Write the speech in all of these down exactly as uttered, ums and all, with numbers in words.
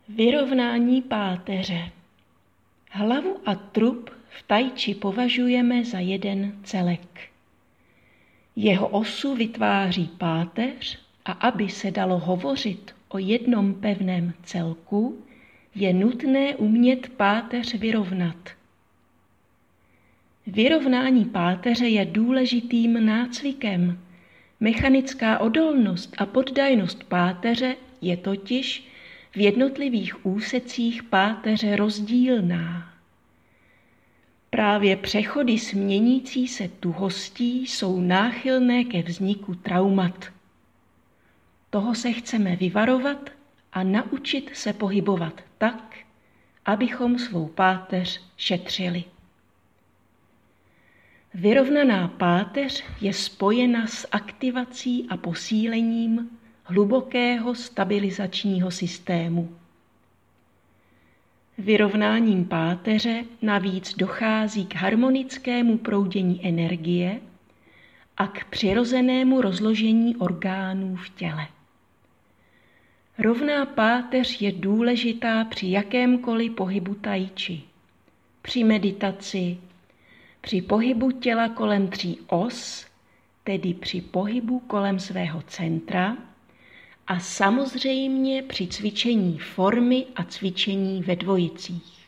Vyrovnání páteře. Hlavu a trup v tai chi považujeme za jeden celek. Jeho osu vytváří páteř a aby se dalo hovořit o jednom pevném celku, je nutné umět páteř vyrovnat. Vyrovnání páteře je důležitým nácvikem. Mechanická odolnost a poddajnost páteře je totiž v jednotlivých úsecích páteře rozdílná. Právě přechody s měnící se tuhostí jsou náchylné ke vzniku traumat. Toho se chceme vyvarovat a naučit se pohybovat tak, abychom svou páteř šetřili. Vyrovnaná páteř je spojena s aktivací a posílením hlubokého stabilizačního systému. Vyrovnáním páteře navíc dochází k harmonickému proudění energie a k přirozenému rozložení orgánů v těle. Rovná páteř je důležitá při jakémkoliv pohybu tai chi, při meditaci, při pohybu těla kolem tří os, tedy při pohybu kolem svého centra, a samozřejmě při cvičení formy a cvičení ve dvojicích.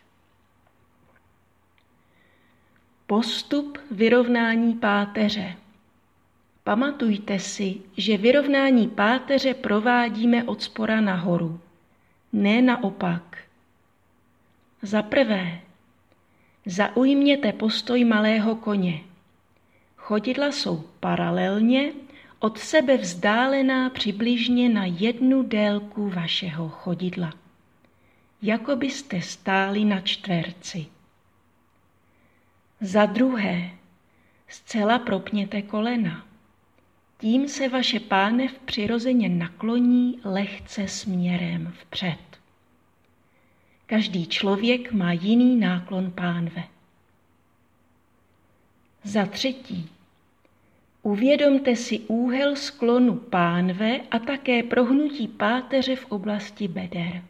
Postup vyrovnání páteře. Pamatujte si, že vyrovnání páteře provádíme od spora nahoru, ne naopak. Za prvé, zaujměte postoj malého koně. Chodidla jsou paralelně od sebe vzdálená přibližně na jednu délku vašeho chodidla, jako byste stáli na čtverci. Za druhé, zcela propněte kolena. Tím se vaše pánev přirozeně nakloní lehce směrem vpřed. Každý člověk má jiný náklon pánve. Za třetí, uvědomte si úhel sklonu pánve a také prohnutí páteře v oblasti beder.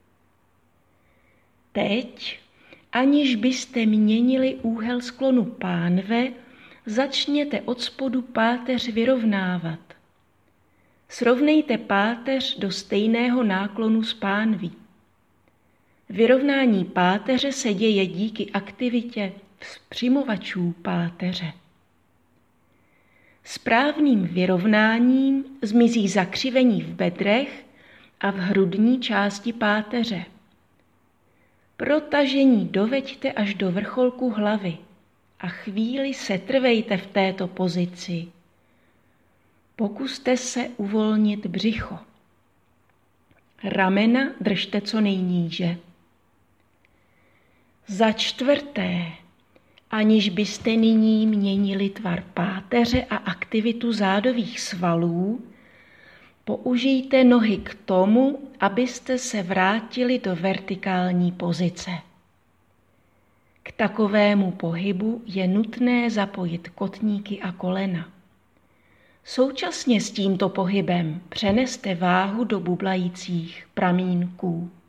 Teď, aniž byste měnili úhel sklonu pánve, začněte od spodu páteř vyrovnávat. Srovnejte páteř do stejného náklonu s pánví. Vyrovnání páteře se děje díky aktivitě vzpřimovačů páteře. Správným vyrovnáním zmizí zakřivení v bedrech a v hrudní části páteře. Protažení doveďte až do vrcholku hlavy a chvíli setrvejte v této pozici. Pokuste se uvolnit břicho. Ramena držte co nejníže. Za čtvrté, aniž byste nyní měnili tvar páteře a aktivitu zádových svalů, použijte nohy k tomu, abyste se vrátili do vertikální pozice. K takovému pohybu je nutné zapojit kotníky a kolena. Současně s tímto pohybem přeneste váhu do bublajících pramínků.